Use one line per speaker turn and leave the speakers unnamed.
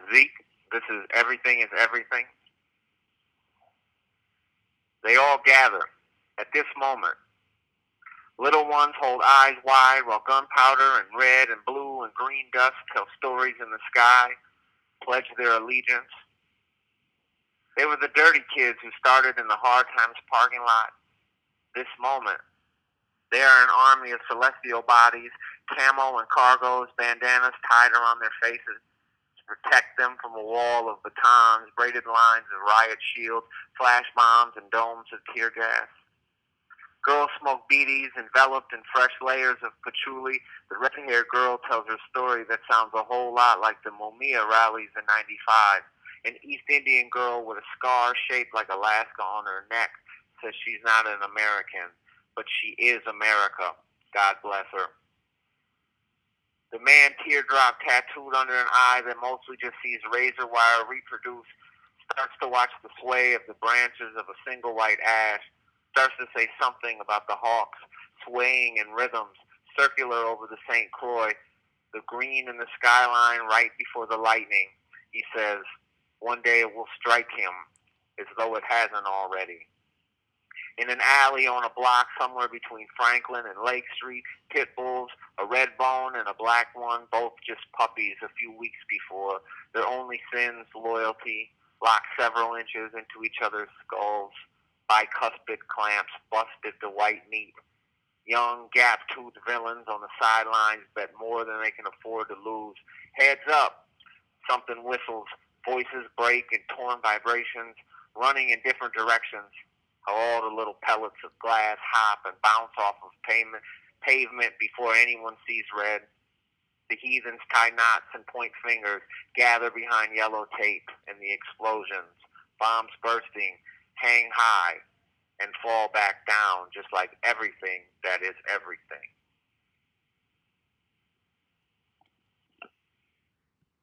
Zeke, this is Everything is Everything. They all gather at this moment. Little ones hold eyes wide while gunpowder and red and blue and green dust tell stories in the sky, pledge their allegiance. They were the dirty kids who started in the Hard Times parking lot. This moment, they are an army of celestial bodies, camo and cargos, bandanas tied around their faces to protect them from a wall of batons, braided lines of riot shields, flash bombs, and domes of tear gas. Girls smoke beaties, enveloped in fresh layers of patchouli. The red-haired girl tells her story that sounds a whole lot like the Mumia rallies in '95. An East Indian girl with a scar shaped like Alaska on her neck says she's not an American, but she is America. God bless her. The man, teardrop tattooed under an eye that mostly just sees razor wire reproduce, starts to watch the sway of the branches of a single white ash, starts to say something about the hawks swaying in rhythms, circular over the St. Croix, the green in the skyline right before the lightning. He says, one day it will strike him as though it hasn't already. In an alley on a block somewhere between Franklin and Lake Street, pit bulls, a red bone and a black one, both just puppies a few weeks before. Their only sins, loyalty, locked several inches into each other's skulls. Bicuspid clamps busted the white meat. Young, gap-toothed villains on the sidelines bet more than they can afford to lose. Heads up! Something whistles. Voices break in torn vibrations, running in different directions. How all the little pellets of glass hop and bounce off of pavement before anyone sees red. The heathens tie knots and point fingers, gather behind yellow tape, and the explosions, bombs bursting, hang high and fall back down just like everything that is everything.